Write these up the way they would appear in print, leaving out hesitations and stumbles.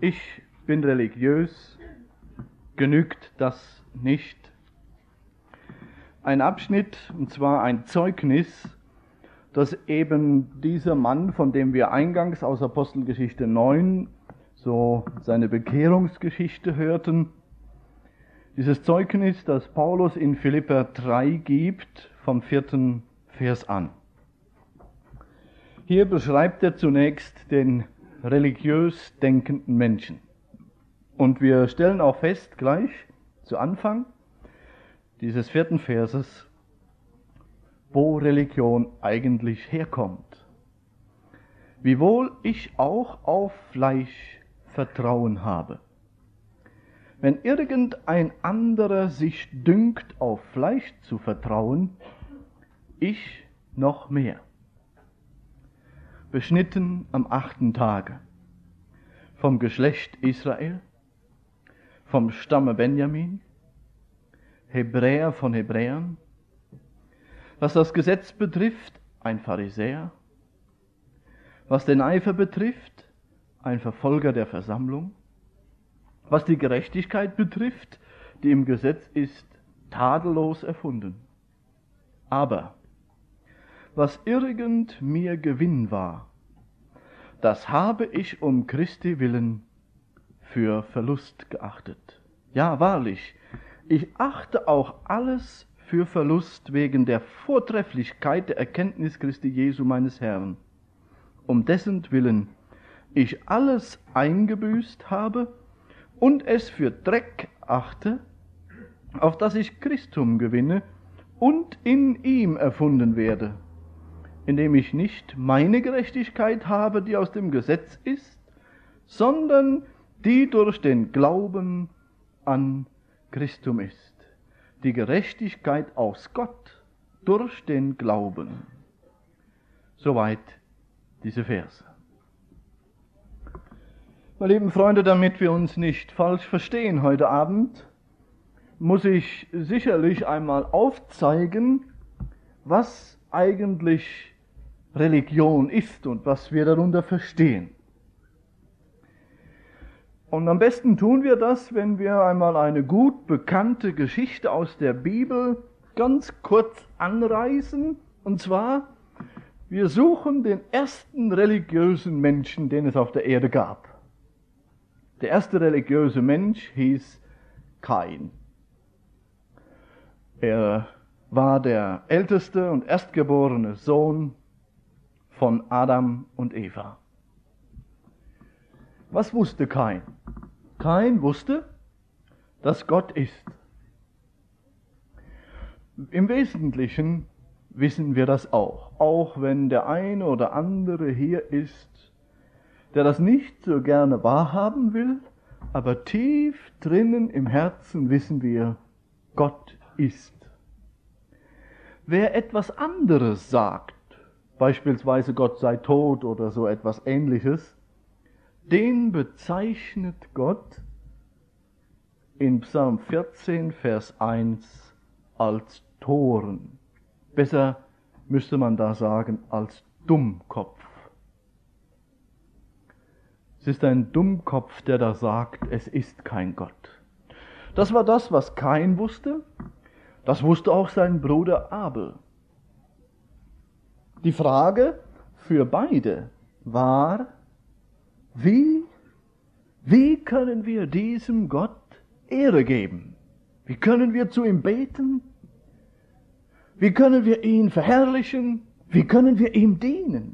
ich bin religiös, genügt das nicht. Ein Abschnitt, und zwar ein Zeugnis, das eben dieser Mann, von dem wir eingangs aus Apostelgeschichte 9 so seine Bekehrungsgeschichte hörten, dieses Zeugnis, das Paulus in Philipper 3 gibt, vom 4. Vers an. Hier beschreibt er zunächst den religiös denkenden Menschen. Und wir stellen auch fest, gleich zu Anfang dieses 4. Verses, wo Religion eigentlich herkommt. Wiewohl ich auch auf Fleisch Vertrauen habe. Wenn irgendein anderer sich dünkt, auf Fleisch zu vertrauen, ich noch mehr. Beschnitten am 8. Tage, vom Geschlecht Israel, vom Stamme Benjamin, Hebräer von Hebräern, was das Gesetz betrifft, ein Pharisäer, was den Eifer betrifft, ein Verfolger der Versammlung, was die Gerechtigkeit betrifft, die im Gesetz ist, tadellos erfunden. Aber was irgend mir Gewinn war, das habe ich um Christi willen für Verlust geachtet. Ja, wahrlich, ich achte auch alles für Verlust wegen der Vortrefflichkeit der Erkenntnis Christi Jesu meines Herrn, um dessen Willen ich alles eingebüßt habe und es für Dreck achte, auf dass ich Christum gewinne und in ihm erfunden werde, indem ich nicht meine Gerechtigkeit habe, die aus dem Gesetz ist, sondern die durch den Glauben an Christum ist, die Gerechtigkeit aus Gott durch den Glauben. Soweit diese Verse. Meine lieben Freunde, damit wir uns nicht falsch verstehen heute Abend, muss ich sicherlich einmal aufzeigen, was eigentlich Religion ist und was wir darunter verstehen. Und am besten tun wir das, wenn wir einmal eine gut bekannte Geschichte aus der Bibel ganz kurz anreißen. Und zwar, wir suchen den ersten religiösen Menschen, den es auf der Erde gab. Der erste religiöse Mensch hieß Kain. Er war der älteste und erstgeborene Sohn von Adam und Eva. Was wusste Kain? Kain wusste, dass Gott ist. Im Wesentlichen wissen wir das auch wenn der eine oder andere hier ist, der das nicht so gerne wahrhaben will, aber tief drinnen im Herzen wissen wir, Gott ist. Wer etwas anderes sagt, beispielsweise Gott sei tot oder so etwas Ähnliches, den bezeichnet Gott in Psalm 14, Vers 1 als Toren. Besser müsste man da sagen, als Dummkopf. Es ist ein Dummkopf, der da sagt, es ist kein Gott. Das war das, was Kain wusste. Das wusste auch sein Bruder Abel. Die Frage für beide war, wie können wir diesem Gott Ehre geben? Wie können wir zu ihm beten? Wie können wir ihn verherrlichen? Wie können wir ihm dienen?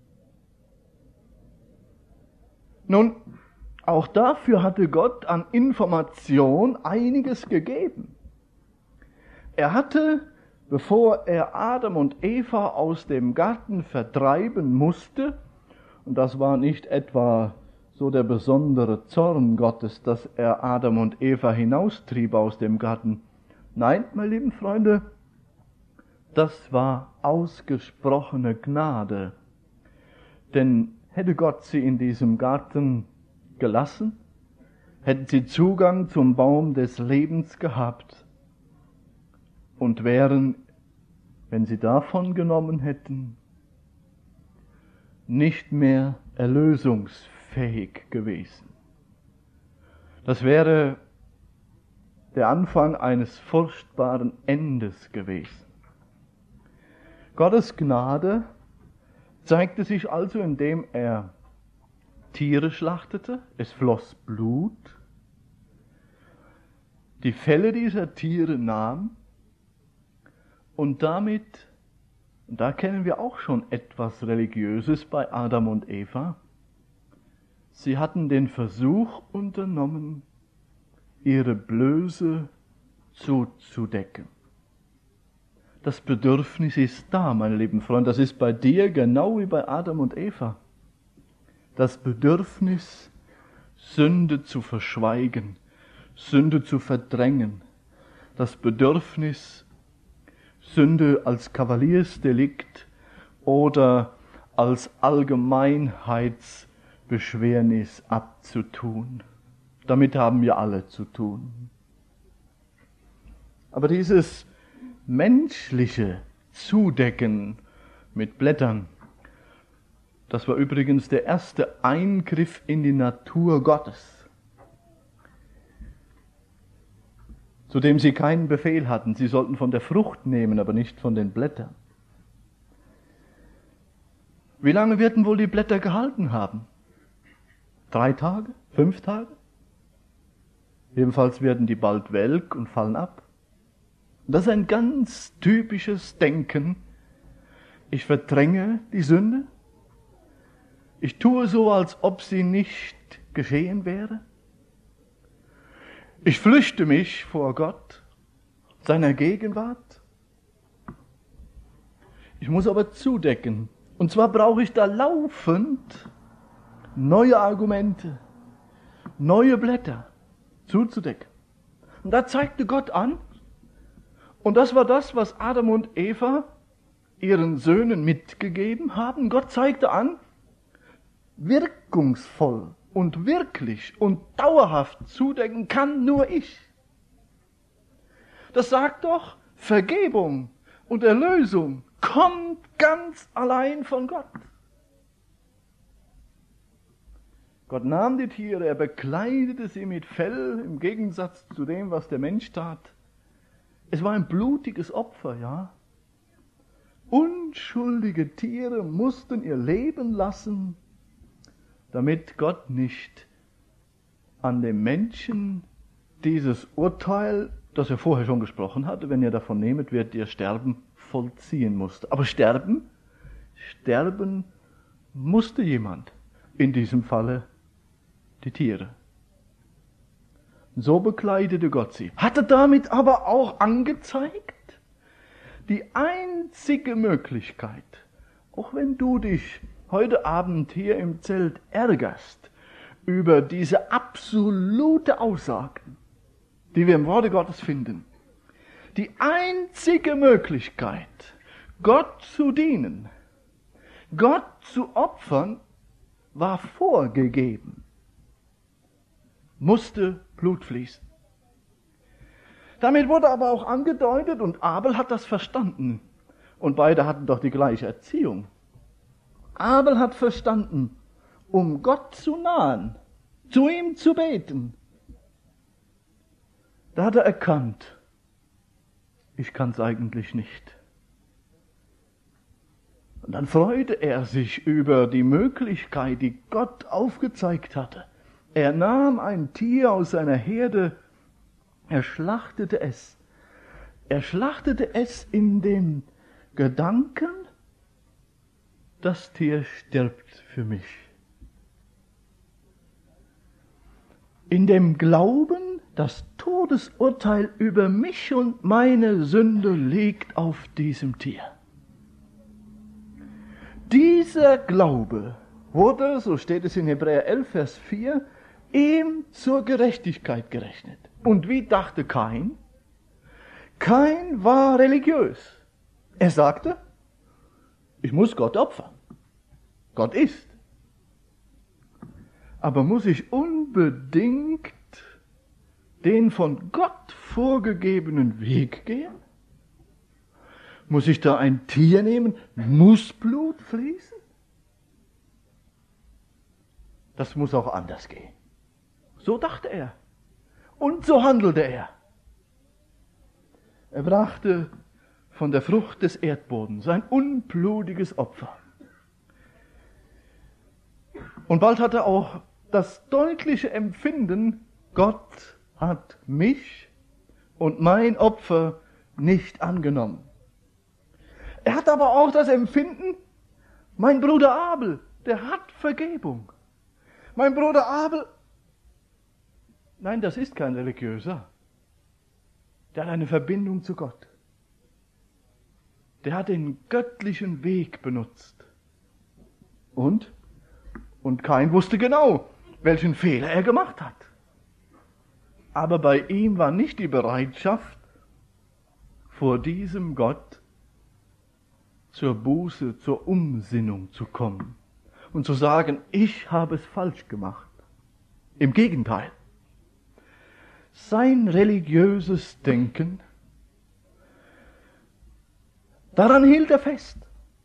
Nun, auch dafür hatte Gott an Information einiges gegeben. Er hatte, bevor er Adam und Eva aus dem Garten vertreiben musste, und das war nicht etwa so der besondere Zorn Gottes, dass er Adam und Eva hinaustrieb aus dem Garten. Nein, meine lieben Freunde, das war ausgesprochene Gnade. Denn hätte Gott sie in diesem Garten gelassen, hätten sie Zugang zum Baum des Lebens gehabt und wären, wenn sie davon genommen hätten, nicht mehr erlösungsfähig gewesen. Das wäre der Anfang eines furchtbaren Endes gewesen. Gottes Gnade zeigte sich also, indem er Tiere schlachtete, es floss Blut, die Felle dieser Tiere nahm und damit, und da kennen wir auch schon etwas Religiöses bei Adam und Eva, sie hatten den Versuch unternommen, ihre Blöße zuzudecken. Das Bedürfnis ist da, meine lieben Freunde, das ist bei dir genau wie bei Adam und Eva. Das Bedürfnis, Sünde zu verschweigen, Sünde zu verdrängen, das Bedürfnis, Sünde als Kavaliersdelikt oder als Allgemeinheitsbeschwernis abzutun. Damit haben wir alle zu tun. Aber dieses menschliche Zudecken mit Blättern, das war übrigens der erste Eingriff in die Natur Gottes, zu dem sie keinen Befehl hatten. Sie sollten von der Frucht nehmen, aber nicht von den Blättern. Wie lange werden wohl die Blätter gehalten haben? 3 Tage? 5 Tage? Jedenfalls werden die bald welk und fallen ab. Das ist ein ganz typisches Denken. Ich verdränge die Sünde. Ich tue so, als ob sie nicht geschehen wäre. Ich flüchte mich vor Gott, seiner Gegenwart. Ich muss aber zudecken. Und zwar brauche ich da laufend neue Argumente, neue Blätter zuzudecken. Und da zeigte Gott an, und das war das, was Adam und Eva ihren Söhnen mitgegeben haben. Gott zeigte an, wirkungsvoll und wirklich und dauerhaft zudecken kann nur ich. Das sagt doch, Vergebung und Erlösung kommt ganz allein von Gott. Gott nahm die Tiere, er bekleidete sie mit Fell, im Gegensatz zu dem, was der Mensch tat. Es war ein blutiges Opfer, ja. Unschuldige Tiere mussten ihr Leben lassen, damit Gott nicht an dem Menschen dieses Urteil, das er vorher schon gesprochen hatte, wenn ihr davon nehmet, werdet ihr sterben, vollziehen musste. Aber sterben musste jemand. In diesem Falle die Tiere. So bekleidete Gott sie. Hatte damit aber auch angezeigt, die einzige Möglichkeit, auch wenn du dich heute Abend hier im Zelt ärgerst über diese absolute Aussage, die wir im Worte Gottes finden, die einzige Möglichkeit, Gott zu dienen, Gott zu opfern, war vorgegeben, musste Blut fließen. Damit wurde aber auch angedeutet, und Abel hat das verstanden, und beide hatten doch die gleiche Erziehung. Abel hat verstanden, um Gott zu nahen, zu ihm zu beten, da hat er erkannt, ich kann es eigentlich nicht. Und dann freute er sich über die Möglichkeit, die Gott aufgezeigt hatte. Er nahm ein Tier aus seiner Herde, er schlachtete es. Er schlachtete es in dem Gedanken, das Tier stirbt für mich. In dem Glauben, das Todesurteil über mich und meine Sünde liegt auf diesem Tier. Dieser Glaube wurde, so steht es in Hebräer 11, Vers 4, ihm zur Gerechtigkeit gerechnet. Und wie dachte Kain? Kain war religiös. Er sagte, ich muss Gott opfern. Gott ist. Aber muss ich unbedingt den von Gott vorgegebenen Weg gehen? Muss ich da ein Tier nehmen? Muss Blut fließen? Das muss auch anders gehen. So dachte er. Und so handelte er. Er brachte von der Frucht des Erdbodens ein unblutiges Opfer. Und bald hat er auch das deutliche Empfinden, Gott hat mich und mein Opfer nicht angenommen. Er hat aber auch das Empfinden, mein Bruder Abel, der hat Vergebung. Mein Bruder Abel, nein, das ist kein Religiöser. Der hat eine Verbindung zu Gott. Der hat den göttlichen Weg benutzt. Und Kain wusste genau, welchen Fehler er gemacht hat. Aber bei ihm war nicht die Bereitschaft, vor diesem Gott zur Buße, zur Umsinnung zu kommen und zu sagen, ich habe es falsch gemacht. Im Gegenteil. Sein religiöses Denken, daran hielt er fest.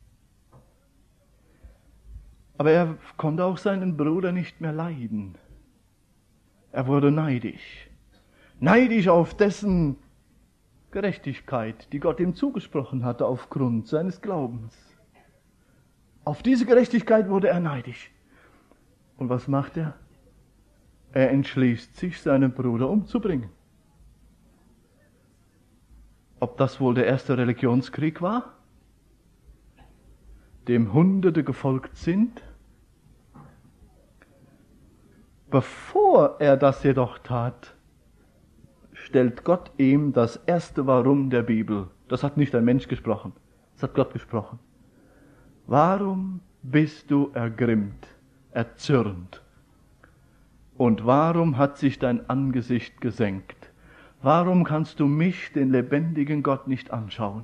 Aber er konnte auch seinen Bruder nicht mehr leiden. Er wurde neidisch. Neidisch auf dessen Gerechtigkeit, die Gott ihm zugesprochen hatte aufgrund seines Glaubens. Auf diese Gerechtigkeit wurde er neidisch. Und was macht er? Er entschließt sich, seinen Bruder umzubringen. Ob das wohl der erste Religionskrieg war, dem Hunderte gefolgt sind? Bevor er das jedoch tat, stellt Gott ihm das erste Warum der Bibel. Das hat nicht ein Mensch gesprochen, das hat Gott gesprochen. Warum bist du ergrimmt, erzürnt? Und warum hat sich dein Angesicht gesenkt? Warum kannst du mich, den lebendigen Gott, nicht anschauen?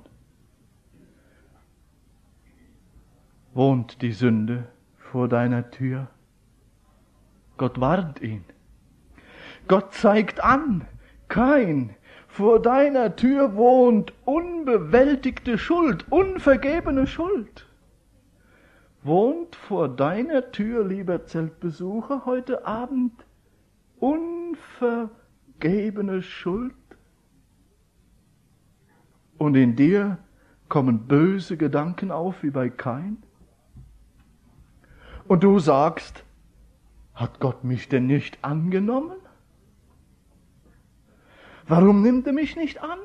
Wohnt die Sünde vor deiner Tür? Gott warnt ihn. Gott zeigt an, Kain, vor deiner Tür wohnt unbewältigte Schuld, unvergebene Schuld. Wohnt vor deiner Tür, lieber Zeltbesucher, heute Abend unvergebene Schuld? Und in dir kommen böse Gedanken auf wie bei Kain? Und du sagst, hat Gott mich denn nicht angenommen? Warum nimmt er mich nicht an?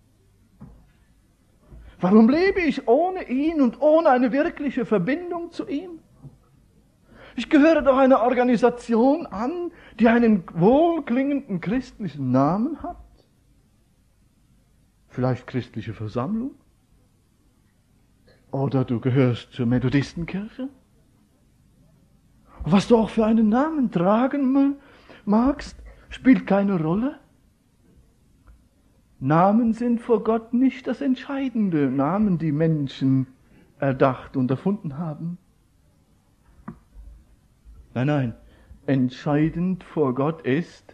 Warum lebe ich ohne ihn und ohne eine wirkliche Verbindung zu ihm? Ich gehöre doch einer Organisation an, die einen wohlklingenden christlichen Namen hat. Vielleicht christliche Versammlung? Oder du gehörst zur Methodistenkirche? Was du auch für einen Namen tragen magst, spielt keine Rolle. Namen sind vor Gott nicht das Entscheidende, Namen, die Menschen erdacht und erfunden haben. Nein, nein, entscheidend vor Gott ist,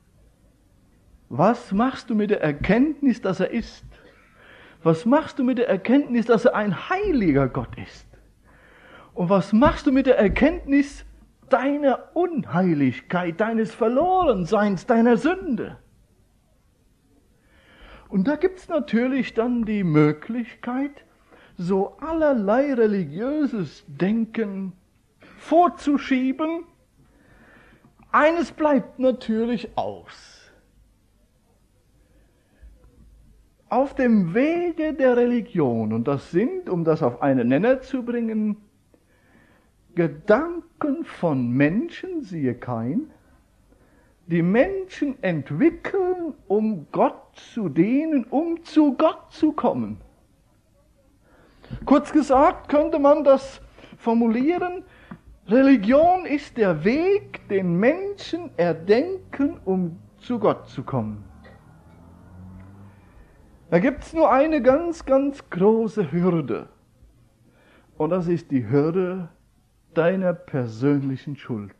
was machst du mit der Erkenntnis, dass er ist? Was machst du mit der Erkenntnis, dass er ein heiliger Gott ist? Und was machst du mit der Erkenntnis deiner Unheiligkeit, deines Verlorenseins, deiner Sünde? Und da gibt's natürlich dann die Möglichkeit, so allerlei religiöses Denken vorzuschieben. Eines bleibt natürlich aus. Auf dem Wege der Religion, und das sind, um das auf einen Nenner zu bringen, Gedanken von Menschen, siehe Kain, die Menschen entwickeln, um Gott zu dienen, um zu Gott zu kommen. Kurz gesagt könnte man das formulieren, Religion ist der Weg, den Menschen erdenken, um zu Gott zu kommen. Da gibt es nur eine ganz, ganz große Hürde. Und das ist die Hürde deiner persönlichen Schuld.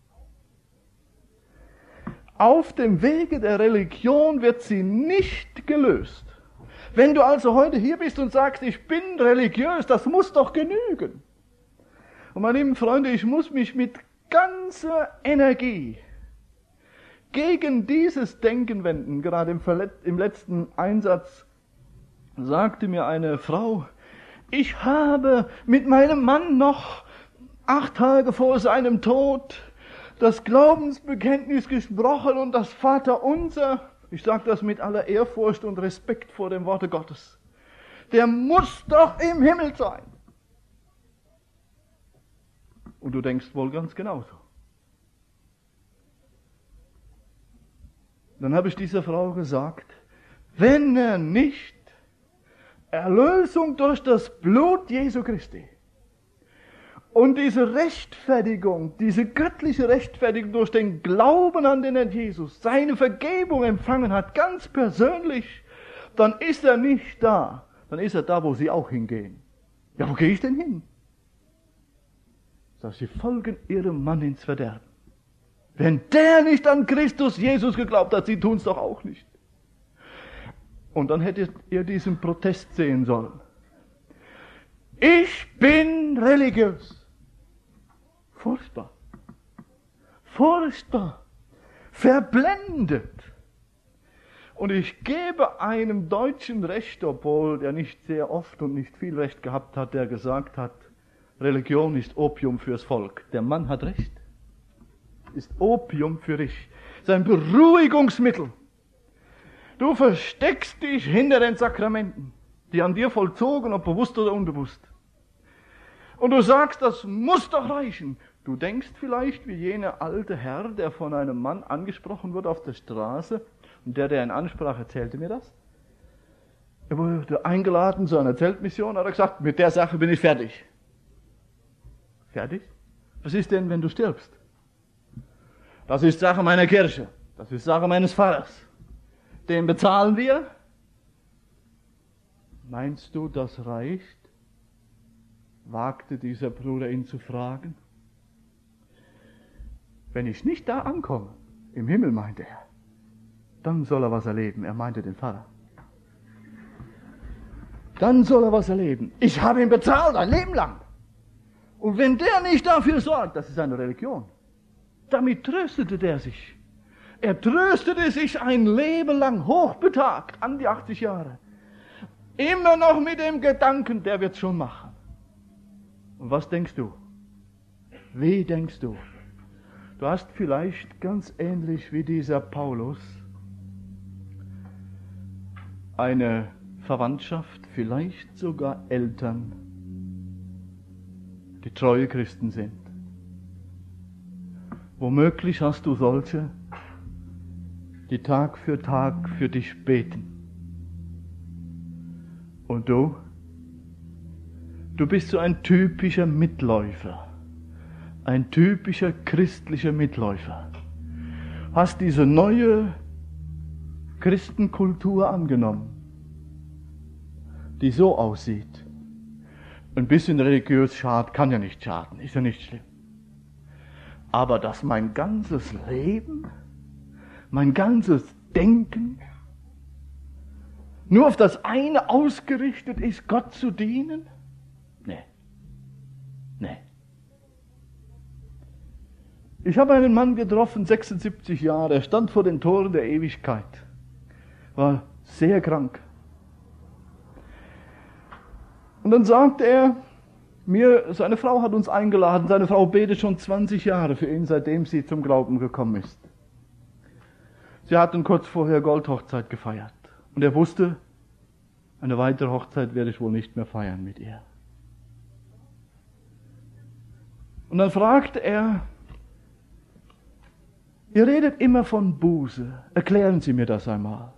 Auf dem Wege der Religion wird sie nicht gelöst. Wenn du also heute hier bist und sagst, ich bin religiös, das muss doch genügen. Und meine lieben Freunde, ich muss mich mit ganzer Energie gegen dieses Denken wenden. Gerade im letzten Einsatz sagte mir eine Frau, ich habe mit meinem Mann noch 8 Tage vor seinem Tod das Glaubensbekenntnis gesprochen und das Vaterunser. Ich sage das mit aller Ehrfurcht und Respekt vor dem Worte Gottes. Der muss doch im Himmel sein. Und du denkst wohl ganz genauso. Dann habe ich dieser Frau gesagt, wenn er nicht Erlösung durch das Blut Jesu Christi und diese Rechtfertigung, diese göttliche Rechtfertigung durch den Glauben an den Herrn Jesus, seine Vergebung empfangen hat, ganz persönlich, dann ist er nicht da. Dann ist er da, wo sie auch hingehen. Ja, wo gehe ich denn hin? Dass sie folgen ihrem Mann ins Verderben. Wenn der nicht an Christus Jesus geglaubt hat, sie tun es doch auch nicht. Und dann hättet ihr diesen Protest sehen sollen. Ich bin religiös. Furchtbar. Furchtbar. Verblendet. Und ich gebe einem deutschen Rechter, obwohl der nicht sehr oft und nicht viel Recht gehabt hat, der gesagt hat, Religion ist Opium fürs Volk. Der Mann hat recht. Ist Opium für dich. Ist ein Beruhigungsmittel. Du versteckst dich hinter den Sakramenten, die an dir vollzogen, ob bewusst oder unbewusst. Und du sagst, das muss doch reichen. Du denkst vielleicht wie jener alte Herr, der von einem Mann angesprochen wird auf der Straße, und der in Ansprache erzählte mir das. Er wurde eingeladen zu einer Zeltmission, hat er gesagt, mit der Sache bin ich fertig. Fertig? Was ist denn, wenn du stirbst? Das ist Sache meiner Kirche. Das ist Sache meines Pfarrers. Den bezahlen wir. Meinst du, das reicht? Wagte dieser Bruder ihn zu fragen. Wenn ich nicht da ankomme, im Himmel, meinte er, dann soll er was erleben. Er meinte den Pfarrer. Dann soll er was erleben. Ich habe ihn bezahlt, ein Leben lang. Und wenn der nicht dafür sorgt, das ist eine Religion, damit tröstete der sich. Er tröstete sich ein Leben lang, hochbetagt, an die 80 Jahre. Immer noch mit dem Gedanken, der wird's schon machen. Und was denkst du? Wie denkst du? Du hast vielleicht ganz ähnlich wie dieser Paulus eine Verwandtschaft, vielleicht sogar Eltern, die treue Christen sind. Womöglich hast du solche, die Tag für Tag für dich beten. Und du bist so ein typischer Mitläufer, ein typischer christlicher Mitläufer. Hast diese neue Christenkultur angenommen, die so aussieht. Ein bisschen religiös schadet, kann ja nicht schaden, ist ja nicht schlimm. Aber dass mein ganzes Leben, mein ganzes Denken nur auf das eine ausgerichtet ist, Gott zu dienen? Nee. Ich habe einen Mann getroffen, 76 Jahre, er stand vor den Toren der Ewigkeit, war sehr krank. Und dann sagte er mir, seine Frau hat uns eingeladen, seine Frau betet schon 20 Jahre für ihn, seitdem sie zum Glauben gekommen ist. Sie hatten kurz vorher Goldhochzeit gefeiert. Und er wusste, eine weitere Hochzeit werde ich wohl nicht mehr feiern mit ihr. Und dann fragte er, ihr redet immer von Buße, erklären Sie mir das einmal.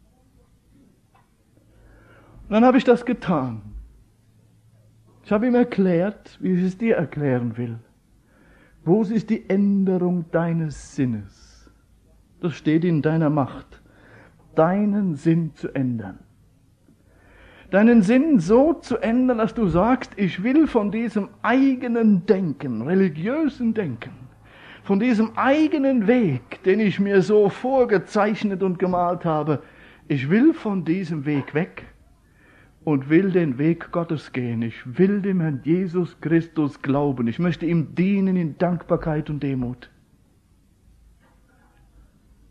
Und dann habe ich das getan. Ich habe ihm erklärt, wie ich es dir erklären will. Buße ist die Änderung deines Sinnes. Das steht in deiner Macht, deinen Sinn zu ändern. Deinen Sinn so zu ändern, dass du sagst, ich will von diesem eigenen Denken, religiösen Denken, von diesem eigenen Weg, den ich mir so vorgezeichnet und gemalt habe, ich will von diesem Weg weg und will den Weg Gottes gehen. Ich will dem Herrn Jesus Christus glauben. Ich möchte ihm dienen in Dankbarkeit und Demut.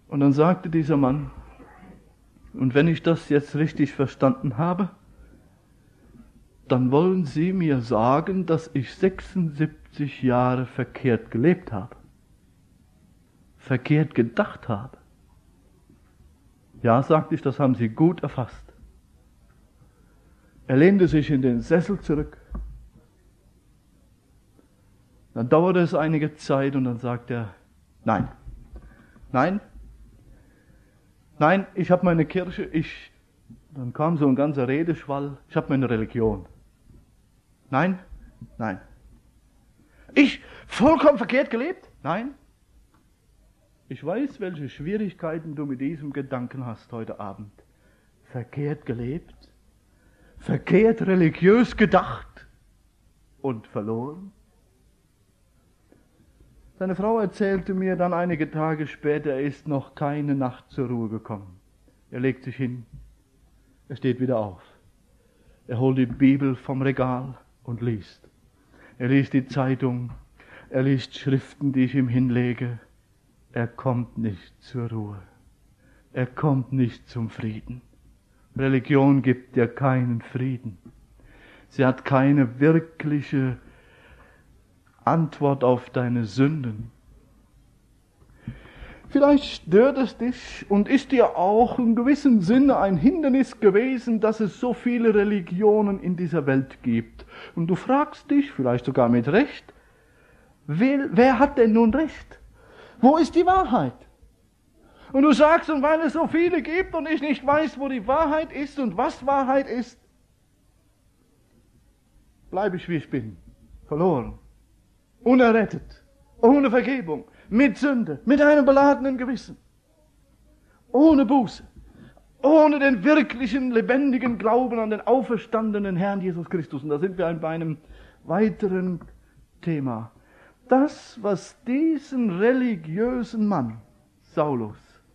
Und dann sagte dieser Mann, und wenn ich das jetzt richtig verstanden habe, dann wollen Sie mir sagen, dass ich 76 Jahre verkehrt gelebt habe, verkehrt gedacht habe. Ja, sagte ich, das haben Sie gut erfasst. Er lehnte sich in den Sessel zurück. Dann dauerte es einige Zeit und dann sagte er, nein, ich habe meine Kirche, dann kam so ein ganzer Redeschwall, ich habe meine Religion. Nein. Ich vollkommen verkehrt gelebt? Nein. Ich weiß, welche Schwierigkeiten du mit diesem Gedanken hast heute Abend. Verkehrt gelebt, verkehrt religiös gedacht und verloren. Seine Frau erzählte mir dann einige Tage später, er ist noch keine Nacht zur Ruhe gekommen. Er legt sich hin, er steht wieder auf. Er holt die Bibel vom Regal und liest. Er liest die Zeitung, er liest Schriften, die ich ihm hinlege. Er kommt nicht zur Ruhe. Er kommt nicht zum Frieden. Religion gibt dir keinen Frieden. Sie hat keine wirkliche Antwort auf deine Sünden. Vielleicht stört es dich und ist dir auch in gewissem Sinne ein Hindernis gewesen, dass es so viele Religionen in dieser Welt gibt. Und du fragst dich, vielleicht sogar mit Recht, wer hat denn nun Recht? Wo ist die Wahrheit? Und du sagst, und weil es so viele gibt und ich nicht weiß, wo die Wahrheit ist und was Wahrheit ist, bleibe ich wie ich bin, verloren, unerrettet, ohne Vergebung, mit Sünde, mit einem beladenen Gewissen, ohne Buße, ohne den wirklichen, lebendigen Glauben an den auferstandenen Herrn Jesus Christus. Und da sind wir bei einem weiteren Thema. Das, was diesen religiösen Mann, Saulus,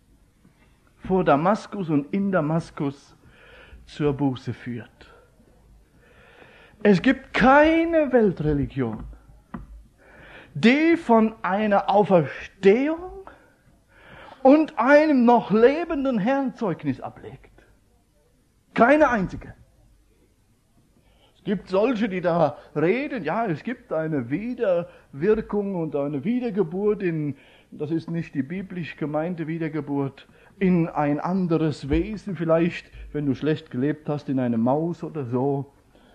vor Damaskus und in Damaskus zur Buße führt. Es gibt keine Weltreligion, die von einer Auferstehung und einem noch lebenden Herrn Zeugnis ablegt. Keine einzige. Es gibt solche, die da reden, ja, es gibt eine Wiederwirkung und eine Wiedergeburt das ist nicht die biblisch gemeinte Wiedergeburt, in ein anderes Wesen, vielleicht, wenn du schlecht gelebt hast, in eine Maus oder so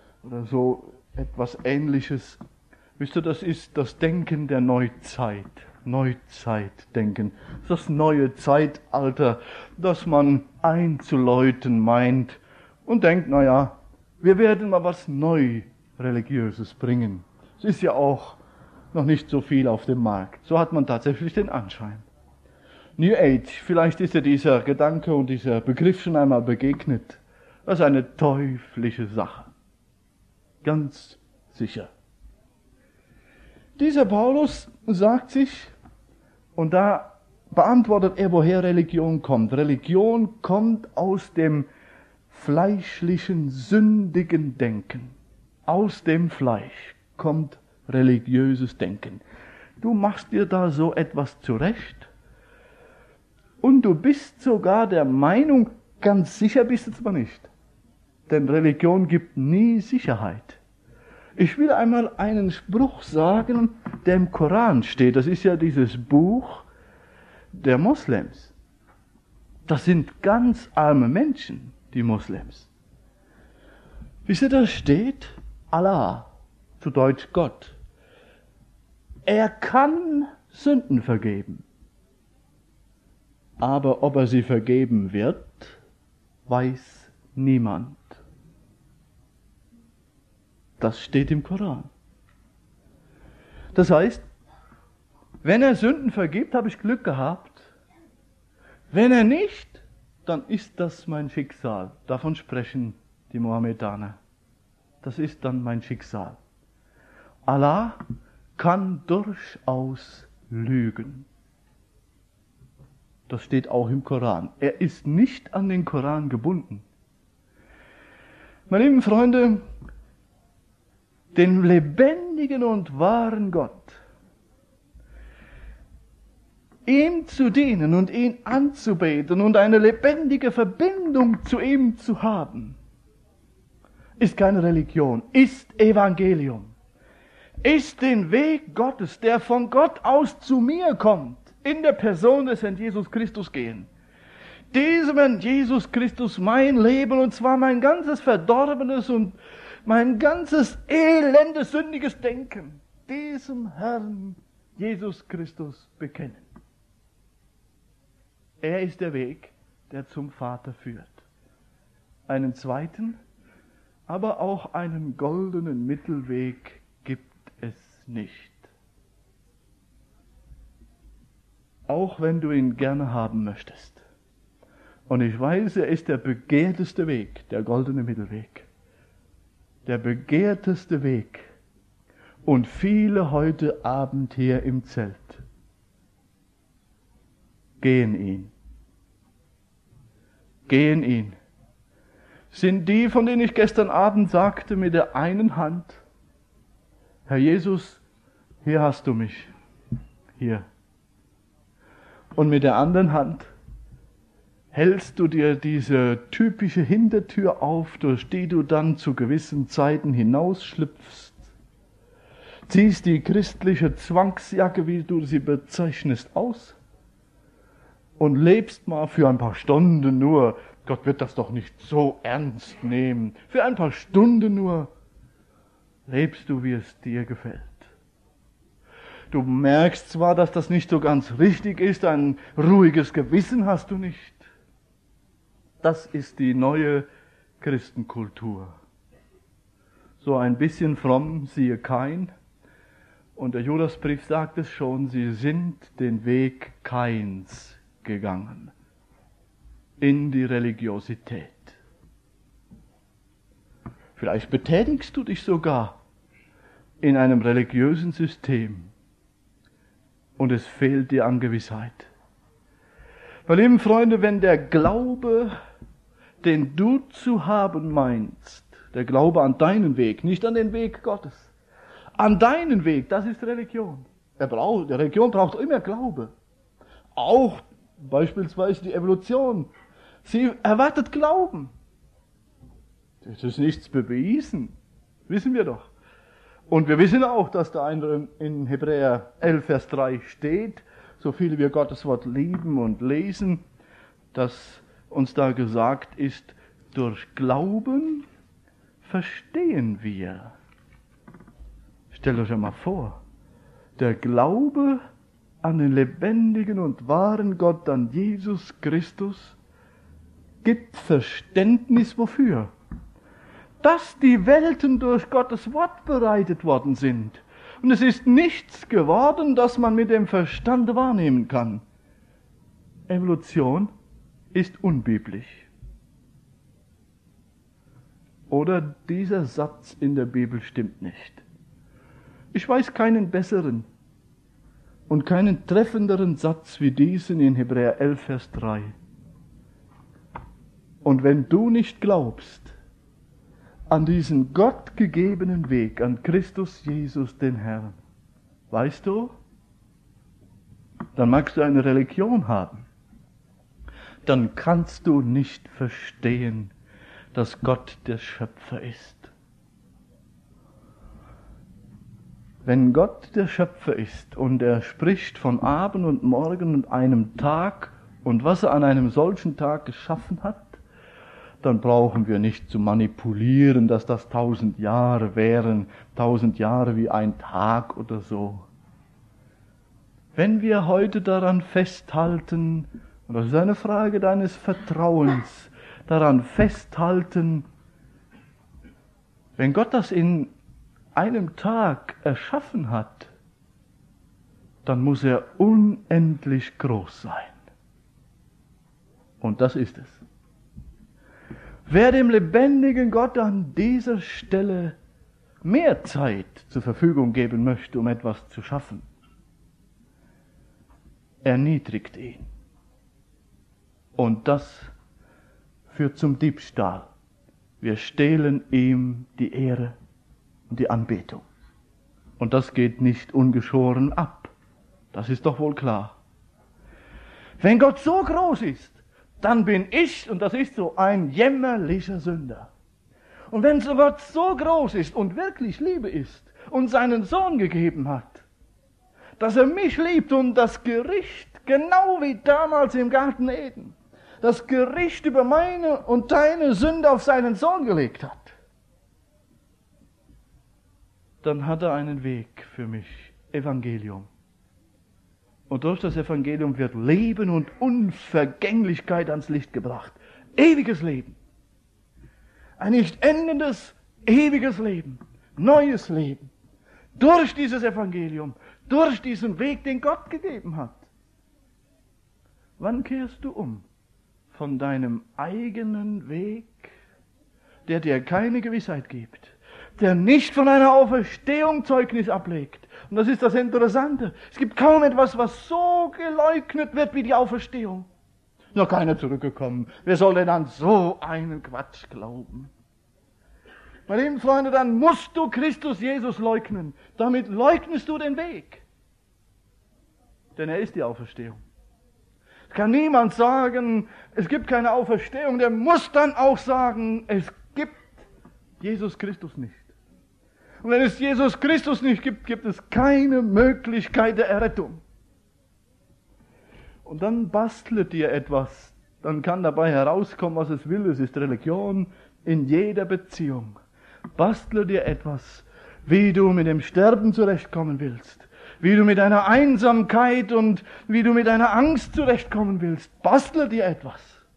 etwas Ähnliches. Wisst ihr, das ist das Denken der Neuzeit. Neuzeitdenken. Das neue Zeitalter, das man einzuläuten meint und denkt, naja, wir werden mal was Neu-Religiöses bringen. Es ist ja auch noch nicht so viel auf dem Markt. So hat man tatsächlich den Anschein. New Age, vielleicht ist ja dieser Gedanke und dieser Begriff schon einmal begegnet. Das ist eine teuflische Sache. Ganz sicher. Dieser Paulus sagt sich, und da beantwortet er, woher Religion kommt. Religion kommt aus dem fleischlichen, sündigen Denken. Aus dem Fleisch kommt religiöses Denken. Du machst dir da so etwas zurecht und du bist sogar der Meinung, ganz sicher bist du zwar nicht, denn Religion gibt nie Sicherheit. Ich will einmal einen Spruch sagen, der im Koran steht. Das ist ja dieses Buch der Moslems. Das sind ganz arme Menschen, die Moslems. Wisst ihr, da steht Allah, zu Deutsch Gott. Er kann Sünden vergeben. Aber ob er sie vergeben wird, weiß niemand. Das steht im Koran. Das heißt, wenn er Sünden vergibt, habe ich Glück gehabt. Wenn er nicht, dann ist das mein Schicksal. Davon sprechen die Mohammedaner. Das ist dann mein Schicksal. Allah kann durchaus lügen. Das steht auch im Koran. Er ist nicht an den Koran gebunden. Meine lieben Freunde, den lebendigen und wahren Gott, ihm zu dienen und ihn anzubeten und eine lebendige Verbindung zu ihm zu haben, ist keine Religion, ist Evangelium, ist den Weg Gottes, der von Gott aus zu mir kommt, in der Person des Herrn Jesus Christus gehen. Diesem Herrn Jesus Christus mein Leben, und zwar mein ganzes verdorbenes und mein ganzes elendes, sündiges Denken, diesem Herrn Jesus Christus bekennen. Er ist der Weg, der zum Vater führt. Einen zweiten, aber auch einen goldenen Mittelweg gibt es nicht. Auch wenn du ihn gerne haben möchtest. Und ich weiß, er ist der begehrteste Weg, der goldene Mittelweg. Der begehrteste Weg. Und viele heute Abend hier im Zelt gehen ihn. Gehen ihn. Sind die, von denen ich gestern Abend sagte, mit der einen Hand, Herr Jesus, hier hast du mich. Hier. Und mit der anderen Hand hältst du dir diese typische Hintertür auf, durch die du dann zu gewissen Zeiten hinausschlüpfst, ziehst die christliche Zwangsjacke, wie du sie bezeichnest, aus und lebst mal für ein paar Stunden nur. Gott wird das doch nicht so ernst nehmen. Für ein paar Stunden nur lebst du, wie es dir gefällt. Du merkst zwar, dass das nicht so ganz richtig ist, ein ruhiges Gewissen hast du nicht. Das ist die neue Christenkultur. So ein bisschen fromm, siehe Kain. Und der Judasbrief sagt es schon, sie sind den Weg Kains gegangen. In die Religiosität. Vielleicht betätigst du dich sogar in einem religiösen System und es fehlt dir an Gewissheit. Meine lieben Freunde, wenn der Glaube, den du zu haben meinst, der Glaube an deinen Weg, nicht an den Weg Gottes, an deinen Weg, das ist Religion. Die Religion braucht immer Glaube. Auch beispielsweise die Evolution. Sie erwartet Glauben. Das ist nichts bewiesen. Wissen wir doch. Und wir wissen auch, dass da in Hebräer 11, Vers 3 steht, so viele wir Gottes Wort lieben und lesen, dass uns da gesagt ist, durch Glauben verstehen wir. Stellt euch einmal vor, der Glaube an den lebendigen und wahren Gott, an Jesus Christus, gibt Verständnis wofür? Dass die Welten durch Gottes Wort bereitet worden sind. Und es ist nichts geworden, das man mit dem Verstand wahrnehmen kann. Evolution ist unbiblisch. Oder dieser Satz in der Bibel stimmt nicht. Ich weiß keinen besseren und keinen treffenderen Satz wie diesen in Hebräer 11, Vers 3. Und wenn du nicht glaubst an diesen gottgegebenen Weg, an Christus Jesus, den Herrn, weißt du, dann magst du eine Religion haben. Dann kannst du nicht verstehen, dass Gott der Schöpfer ist. Wenn Gott der Schöpfer ist und er spricht von Abend und Morgen und einem Tag und was er an einem solchen Tag geschaffen hat, dann brauchen wir nicht zu manipulieren, dass das 1000 Jahre wären, 1000 Jahre wie ein Tag oder so. Wenn wir heute daran festhalten, und das ist eine Frage deines Vertrauens, daran festhalten, wenn Gott das in einem Tag erschaffen hat, dann muss er unendlich groß sein. Und das ist es. Wer dem lebendigen Gott an dieser Stelle mehr Zeit zur Verfügung geben möchte, um etwas zu schaffen, erniedrigt ihn. Und das führt zum Diebstahl. Wir stehlen ihm die Ehre und die Anbetung. Und das geht nicht ungeschoren ab. Das ist doch wohl klar. Wenn Gott so groß ist, dann bin ich, und das ist so, ein jämmerlicher Sünder. Und wenn so Gott so groß ist und wirklich Liebe ist und seinen Sohn gegeben hat, dass er mich liebt und das Gericht, genau wie damals im Garten Eden, das Gericht über meine und deine Sünde auf seinen Sohn gelegt hat, dann hat er einen Weg für mich, Evangelium. Und durch das Evangelium wird Leben und Unvergänglichkeit ans Licht gebracht. Ewiges Leben. Ein nicht endendes, ewiges Leben. Neues Leben. Durch dieses Evangelium. Durch diesen Weg, den Gott gegeben hat. Wann kehrst du um von deinem eigenen Weg, der dir keine Gewissheit gibt? Der nicht von einer Auferstehung Zeugnis ablegt. Und das ist das Interessante. Es gibt kaum etwas, was so geleugnet wird wie die Auferstehung. Noch keiner zurückgekommen. Wer soll denn an so einen Quatsch glauben? Meine lieben Freunde, dann musst du Christus Jesus leugnen. Damit leugnest du den Weg. Denn er ist die Auferstehung. Es kann niemand sagen, es gibt keine Auferstehung. Der muss dann auch sagen, es gibt Jesus Christus nicht. Und wenn es Jesus Christus nicht gibt, gibt es keine Möglichkeit der Errettung. Und dann bastelt dir etwas. Dann kann dabei herauskommen, was es will. Es ist Religion in jeder Beziehung. Bastle dir etwas, wie du mit dem Sterben zurechtkommen willst. Wie du mit deiner Einsamkeit und wie du mit deiner Angst zurechtkommen willst. Bastle dir etwas.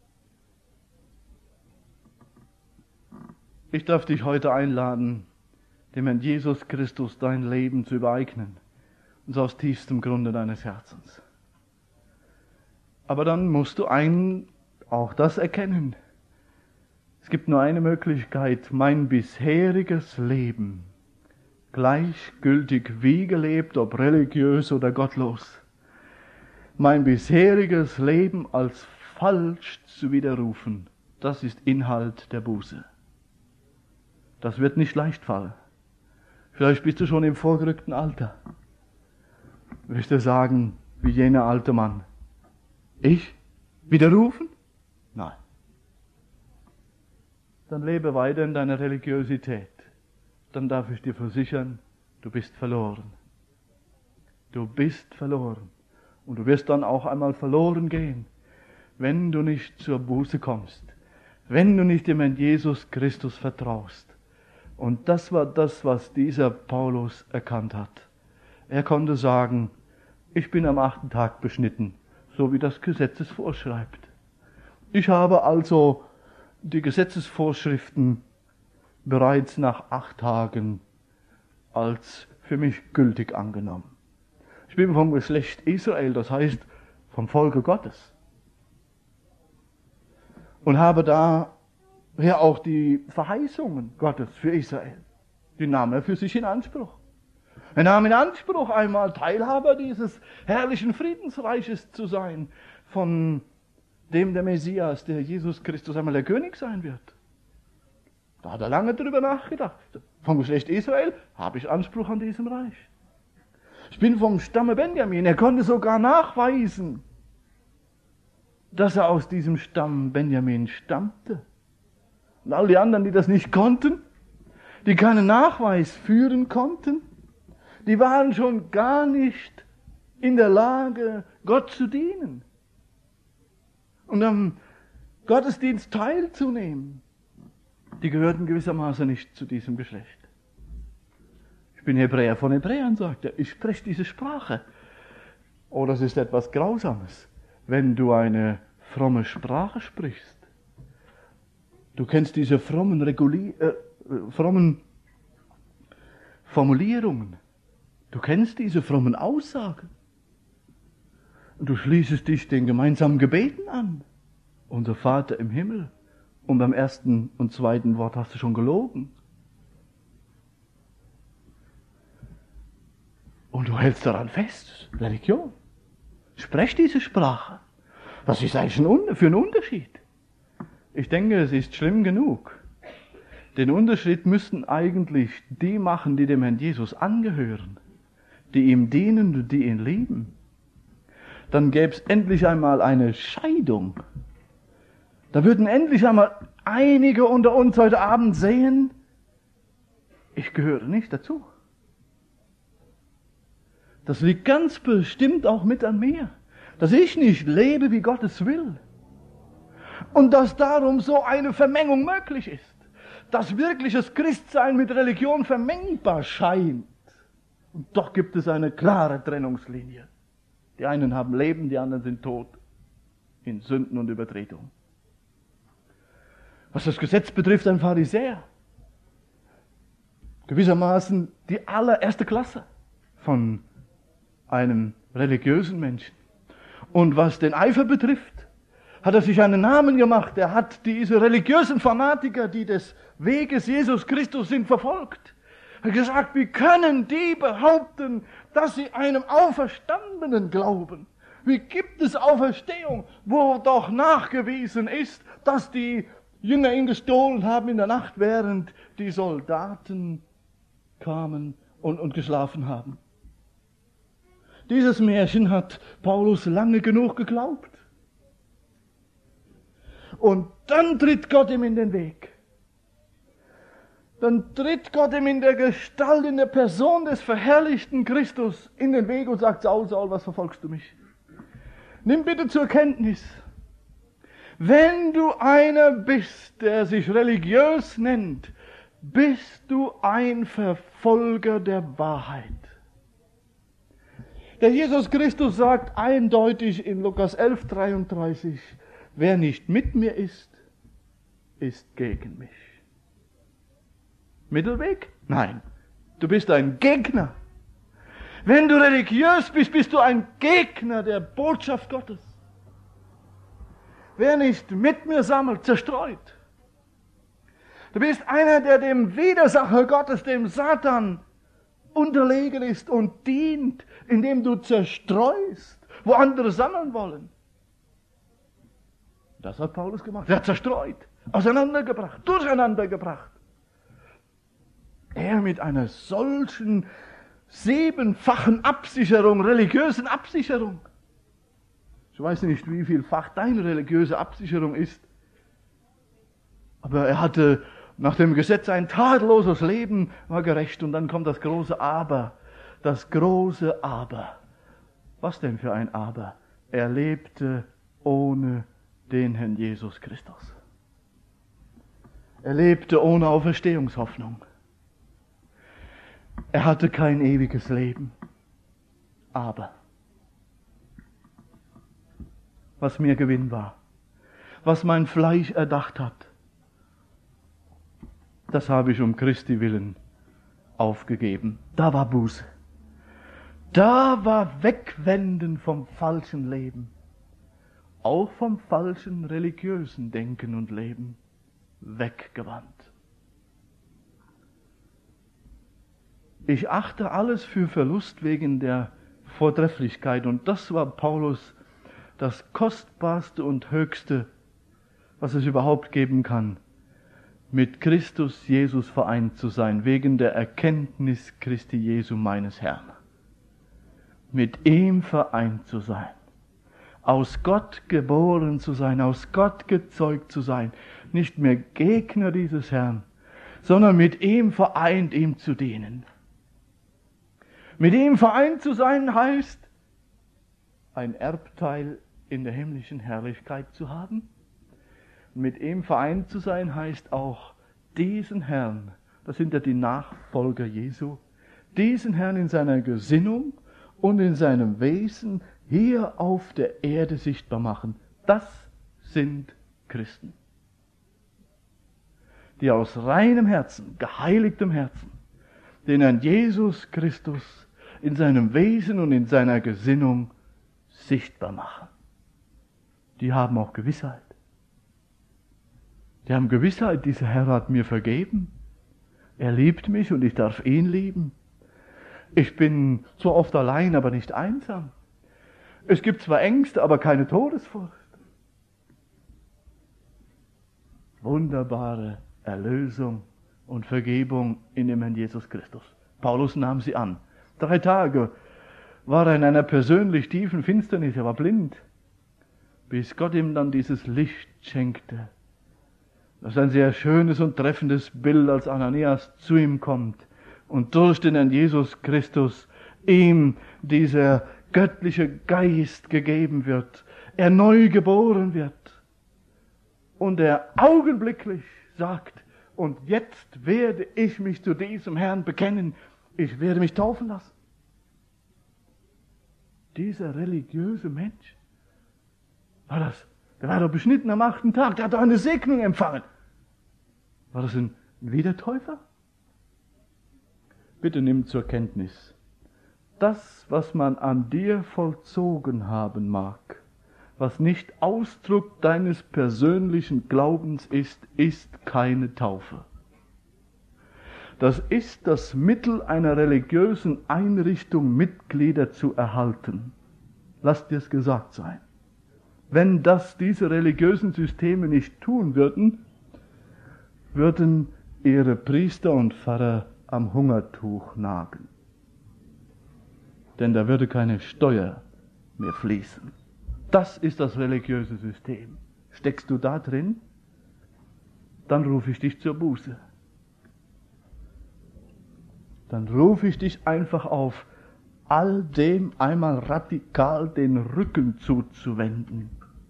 Ich darf dich heute einladen, dem Herrn Jesus Christus dein Leben zu übereignen. Und so aus tiefstem Grunde deines Herzens. Aber dann musst du auch das erkennen. Es gibt nur eine Möglichkeit, mein bisheriges Leben, gleichgültig wie gelebt, ob religiös oder gottlos, mein bisheriges Leben als falsch zu widerrufen, das ist Inhalt der Buße. Das wird nicht leicht fallen. Vielleicht bist du schon im vorgerückten Alter. Wirst du sagen, wie jener alte Mann, ich widerrufen? Nein. Dann lebe weiter in deiner Religiosität. Dann darf ich dir versichern, du bist verloren. Du bist verloren. Und du wirst dann auch einmal verloren gehen, wenn du nicht zur Buße kommst, wenn du nicht dem Herrn Jesus Christus vertraust. Und das war das, was dieser Paulus erkannt hat. Er konnte sagen, ich bin am 8. Tag beschnitten, so wie das Gesetz es vorschreibt. Ich habe also die Gesetzesvorschriften bereits nach 8 Tagen als für mich gültig angenommen. Ich bin vom Geschlecht Israel, das heißt vom Volke Gottes. Und habe daher auch die Verheißungen Gottes für Israel, die nahm er für sich in Anspruch. Er nahm in Anspruch, einmal Teilhaber dieses herrlichen Friedensreiches zu sein, von dem der Messias, der Jesus Christus, einmal der König sein wird. Da hat er lange drüber nachgedacht. Vom Geschlecht Israel habe ich Anspruch an diesem Reich. Ich bin vom Stamme Benjamin. Er konnte sogar nachweisen, dass er aus diesem Stamm Benjamin stammte. Und all die anderen, die das nicht konnten, die keinen Nachweis führen konnten, die waren schon gar nicht in der Lage, Gott zu dienen und am Gottesdienst teilzunehmen. Die gehörten gewissermaßen nicht zu diesem Geschlecht. Ich bin Hebräer von Hebräern, sagt er. Ich spreche diese Sprache. Oh, das ist etwas Grausames, wenn du eine fromme Sprache sprichst. Du kennst diese frommen Formulierungen. Du kennst diese frommen Aussagen. Und du schließest dich den gemeinsamen Gebeten an. Unser Vater im Himmel. Und beim ersten und zweiten Wort hast du schon gelogen. Und du hältst daran fest. Religion. Sprech diese Sprache. Was ist eigentlich für ein Unterschied? Ich denke, es ist schlimm genug. Den Unterschied müssten eigentlich die machen, die dem Herrn Jesus angehören, die ihm dienen und die ihn lieben. dann gäbe es endlich einmal eine Scheidung. Da würden endlich einmal einige unter uns heute Abend sehen, ich gehöre nicht dazu. Das liegt ganz bestimmt auch mit an mir, dass ich nicht lebe, wie Gott es will. Und dass darum so eine Vermengung möglich ist. Dass wirkliches Christsein mit Religion vermengbar scheint. Und doch gibt es eine klare Trennungslinie. Die einen haben Leben, die anderen sind tot. In Sünden und Übertretungen. Was das Gesetz betrifft, ein Pharisäer. Gewissermaßen die allererste Klasse von einem religiösen Menschen. Und was den Eifer betrifft, hat er sich einen Namen gemacht. Er hat diese religiösen Fanatiker, die des Weges Jesus Christus sind, verfolgt. Er hat gesagt, wie können die behaupten, dass sie einem Auferstandenen glauben? Wie gibt es Auferstehung, wo doch nachgewiesen ist, dass die Jünger ihn gestohlen haben in der Nacht, während die Soldaten kamen und geschlafen haben. Dieses Märchen hat Paulus lange genug geglaubt. Und dann tritt Gott ihm in den Weg. Dann tritt Gott ihm in der Gestalt, in der Person des verherrlichten Christus in den Weg und sagt, Saul, Saul, was verfolgst du mich? Nimm bitte zur Kenntnis, wenn du einer bist, der sich religiös nennt, bist du ein Verfolger der Wahrheit. Der Jesus Christus sagt eindeutig in Lukas 11,33, wer nicht mit mir ist, ist gegen mich. Mittelweg? Nein, du bist ein Gegner. Wenn du religiös bist, bist du ein Gegner der Botschaft Gottes. Wer nicht mit mir sammelt, zerstreut. Du bist einer, der dem Widersacher Gottes, dem Satan, unterlegen ist und dient, indem du zerstreust, wo andere sammeln wollen. Das hat Paulus gemacht. Er hat zerstreut, auseinandergebracht, durcheinandergebracht. Er mit einer solchen 7-fachen Absicherung, religiösen Absicherung. Ich weiß nicht, wie vielfach deine religiöse Absicherung ist. Aber er hatte nach dem Gesetz ein tadelloses Leben, war gerecht. Und dann kommt das große Aber. Das große Aber. Was denn für ein Aber? Er lebte ohne den Herrn Jesus Christus. Er lebte ohne Auferstehungshoffnung. Er hatte kein ewiges Leben. Aber was mir Gewinn war, was mein Fleisch erdacht hat, das habe ich um Christi willen aufgegeben. Da war Buße. Da war Wegwenden vom falschen Leben. Auch vom falschen religiösen Denken und Leben weggewandt. Ich achte alles für Verlust wegen der Vortrefflichkeit. Und das war Paulus das Kostbarste und Höchste, was es überhaupt geben kann, mit Christus Jesus vereint zu sein, wegen der Erkenntnis Christi Jesu meines Herrn. Mit ihm vereint zu sein, aus Gott geboren zu sein, aus Gott gezeugt zu sein, nicht mehr Gegner dieses Herrn, sondern mit ihm vereint, ihm zu dienen. Mit ihm vereint zu sein heißt, ein Erbteil in der himmlischen Herrlichkeit zu haben. Mit ihm vereint zu sein heißt auch, diesen Herrn, das sind ja die Nachfolger Jesu, diesen Herrn in seiner Gesinnung und in seinem Wesen hier auf der Erde sichtbar machen. Das sind Christen, die aus reinem Herzen, geheiligtem Herzen, den Herrn Jesus Christus in seinem Wesen und in seiner Gesinnung sichtbar machen. Die haben auch Gewissheit. Die haben Gewissheit, dieser Herr hat mir vergeben. Er liebt mich und ich darf ihn lieben. Ich bin zwar oft allein, aber nicht einsam. Es gibt zwar Ängste, aber keine Todesfurcht. Wunderbare Erlösung und Vergebung in dem Herrn Jesus Christus. Paulus nahm sie an. 3 Tage war er in einer persönlich tiefen Finsternis, er war blind, bis Gott ihm dann dieses Licht schenkte. Das ist ein sehr schönes und treffendes Bild, als Ananias zu ihm kommt und durch den Herrn Jesus Christus ihm dieser göttliche Geist gegeben wird, er neu geboren wird und er augenblicklich sagt, und jetzt werde ich mich zu diesem Herrn bekennen, ich werde mich taufen lassen. Dieser religiöse Mensch, der war doch beschnitten am 8. Tag, der hat doch eine Segnung empfangen. War das ein Wiedertäufer? Bitte nimm zur Kenntnis, das, was man an dir vollzogen haben mag, was nicht Ausdruck deines persönlichen Glaubens ist, ist keine Taufe. Das ist das Mittel einer religiösen Einrichtung, Mitglieder zu erhalten. Lass dir's gesagt sein. Wenn das diese religiösen Systeme nicht tun würden, würden ihre Priester und Pfarrer am Hungertuch nagen. Denn da würde keine Steuer mehr fließen. Das ist das religiöse System. Steckst du da drin, dann rufe ich dich zur Buße. Dann rufe ich dich einfach auf, all dem einmal radikal den Rücken zuzuwenden.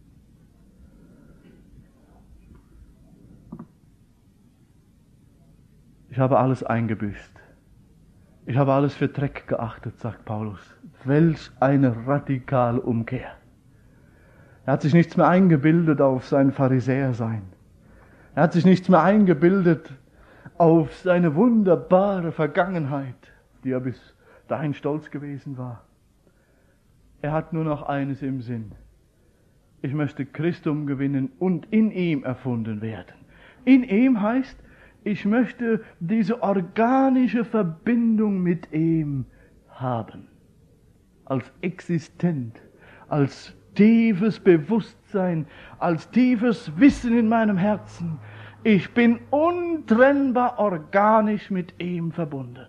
Ich habe alles eingebüßt. Ich habe alles für Dreck geachtet, sagt Paulus. Welch eine radikale Umkehr. Er hat sich nichts mehr eingebildet auf sein Pharisäersein. Er hat sich nichts mehr eingebildet auf seine wunderbare Vergangenheit, die er bis dahin stolz gewesen war. Er hat nur noch eines im Sinn. Ich möchte Christum gewinnen und in ihm erfunden werden. In ihm heißt, ich möchte diese organische Verbindung mit ihm haben. Als existent, als tiefes Bewusstsein, als tiefes Wissen in meinem Herzen. Ich bin untrennbar organisch mit ihm verbunden.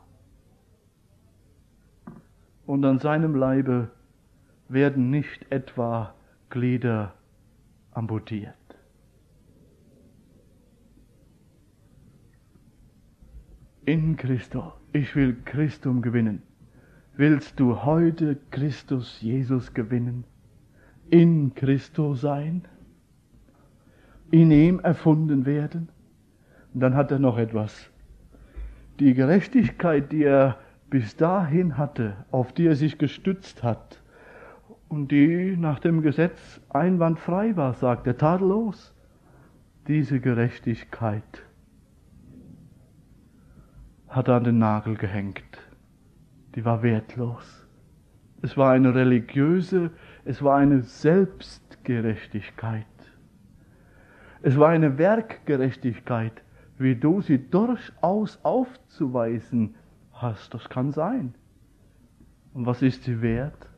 Und an seinem Leibe werden nicht etwa Glieder amputiert. In Christo, ich will Christum gewinnen. Willst du heute Christus Jesus gewinnen? In Christo sein? In ihm erfunden werden? Und dann hat er noch etwas. Die Gerechtigkeit, die er bis dahin hatte, auf die er sich gestützt hat und die nach dem Gesetz einwandfrei war, sagt er, tadellos. Diese Gerechtigkeit hat er an den Nagel gehängt. Die war wertlos. Es war eine religiöse, es war eine Selbstgerechtigkeit. Es war eine Werkgerechtigkeit, wie du sie durchaus aufzuweisen hast. Das kann sein. Und was ist sie wert?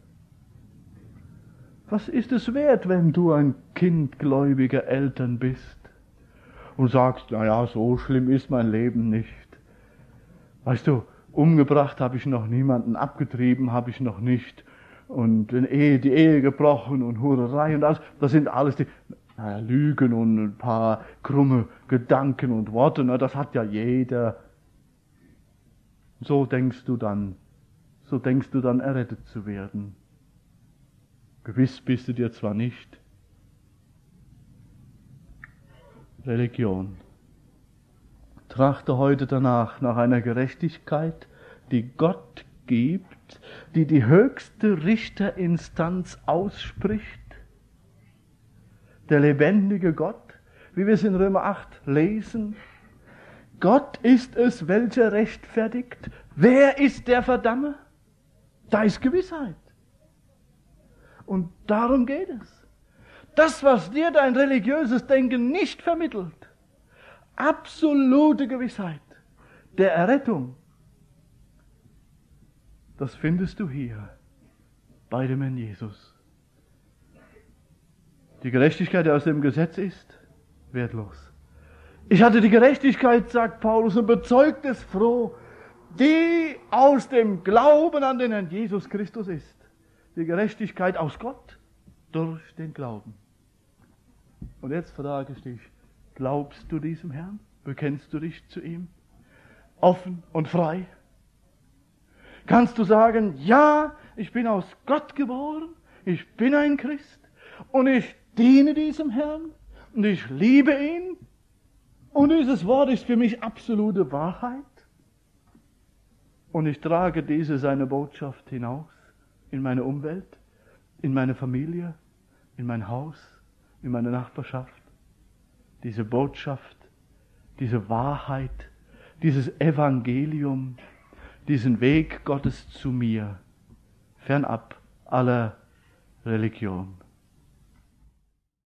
Was ist es wert, wenn du ein Kind gläubiger Eltern bist und sagst, naja, so schlimm ist mein Leben nicht. Weißt du, umgebracht habe ich noch niemanden, abgetrieben habe ich noch nicht und die Ehe gebrochen und Hurerei und alles, das sind alles die Lügen und ein paar krumme Gedanken und Worte, das hat ja jeder. So denkst du dann errettet zu werden. Gewiss bist du dir zwar nicht. Religion. Trachte heute danach, nach einer Gerechtigkeit, die Gott gibt, die die höchste Richterinstanz ausspricht. Der lebendige Gott, wie wir es in Römer 8 lesen. Gott ist es, welcher rechtfertigt. Wer ist der Verdamme? Da ist Gewissheit. Und darum geht es. Das, was dir dein religiöses Denken nicht vermittelt, absolute Gewissheit der Errettung, das findest du hier bei dem Herrn Jesus. Die Gerechtigkeit, die aus dem Gesetz ist, wertlos. Ich hatte die Gerechtigkeit, sagt Paulus, und bezeugt es froh, die aus dem Glauben an den Herrn Jesus Christus ist. Die Gerechtigkeit aus Gott durch den Glauben. Und jetzt frage ich dich, glaubst du diesem Herrn? Bekennst du dich zu ihm? Offen und frei? Kannst du sagen, ja, ich bin aus Gott geboren, ich bin ein Christ und ich diene diesem Herrn und ich liebe ihn und dieses Wort ist für mich absolute Wahrheit und ich trage seine Botschaft hinaus in meine Umwelt, in meine Familie, in mein Haus, in meine Nachbarschaft. Diese Botschaft, diese Wahrheit, dieses Evangelium, diesen Weg Gottes zu mir, fernab aller Religion.